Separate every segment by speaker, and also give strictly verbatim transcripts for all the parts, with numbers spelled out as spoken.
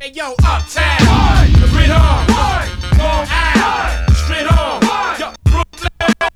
Speaker 1: Hey yo, uptown, the grid on, Long Island, straight on, yo, Brooklyn.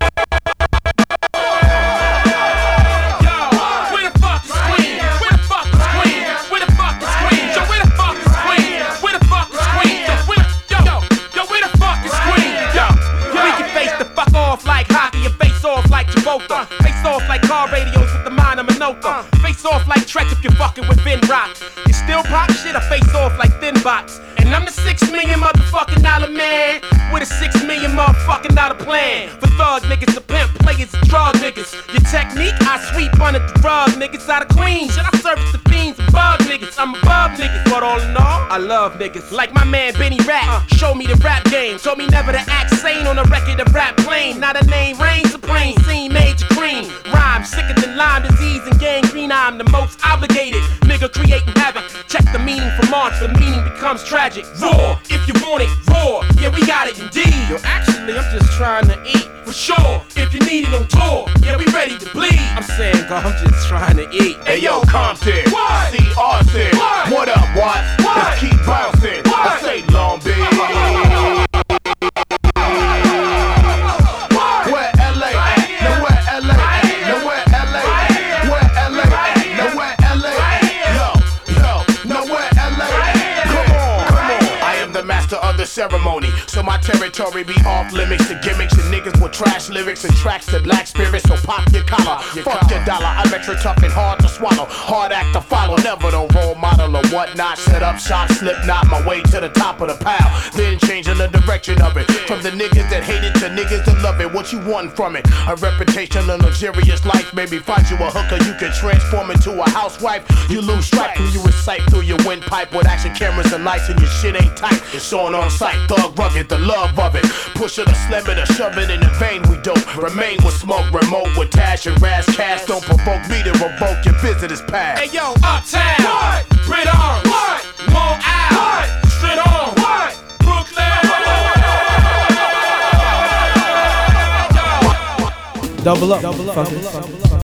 Speaker 1: Yo, where the fuck is Queens? Where the fuck is Queens? Where the fuck is Queens? Yo, where the fuck is Queens? Where the fuck is Queens? Yo, where the, yo, yo, yo, where the fuck is Queens? Yo, we can face the fuck off like hockey and face off like Travolta. Face off like car radios with the mind of Minoka. Face off like Trek if you're fucking with Ben Rock. You still pop shit, I face off like Thin Box. And I'm the six million motherfucking dollar man with a six million motherfucking dollar plan. For thug niggas, the pimp players, the drug niggas. Your technique, I sweep under the rug niggas out of Queens. Should I service the fiends and bug niggas? I'm above niggas, but all in all, I love niggas. Like my man Benny Rap, uh, show me the rap game. Told me never to act sane on a record of rap plain. Not a name, reign supreme, scene major cream. Rhyme sicker than Lyme disease and gangrene. I'm the most obligated nigga creating havoc. Check the meaning from March, the meaning becomes tragic. Raw, if you want it, raw, yeah we got it indeed. Yo, actually I'm just trying to eat. For sure, if you need it on tour, yeah we ready to bleed. I'm saying, girl, I'm just trying to eat.
Speaker 2: Hey yo, Compton,
Speaker 1: What?
Speaker 2: C R said,
Speaker 1: What?
Speaker 2: what up, Watts?
Speaker 1: What?
Speaker 2: Let's keep bouncing.
Speaker 1: What?
Speaker 2: I say Long Beach. Where L A at? Now where L A at? Now where L A at? Where L A at? Now where L A at? Yo, yo, now where L A at? Come on, come on. I am the master of the ceremony, so my territory be off limits to gimmicks and niggas with trash lyrics and tracks that lack spirit. So pop your collar,
Speaker 1: Your
Speaker 2: fuck
Speaker 1: collar.
Speaker 2: your dollar. I'm extra tough and hard to swallow, hard act to follow. Never the role model or whatnot. Set up shop, slip knot my way to the top of the pile. Then changing the direction of it. From the niggas that hate it to niggas that love it. What you want from it? A reputation, a luxurious life. Maybe find you a hooker you can transform into a housewife. You lose strike when you recite through your windpipe with action cameras and lights and your shit ain't tight. It's on on sight, thug rugged, the love of it. Push it or slam it or shove it in the vein. We don't remain with smoke, remote with Tash and Raz Cast. Don't provoke me to revoke your visitor's pass.
Speaker 1: Hey yo, uptown, what? Grid on, what? Long Island, what? Straight on, what? Brooklyn.
Speaker 3: Double up, double up, double up.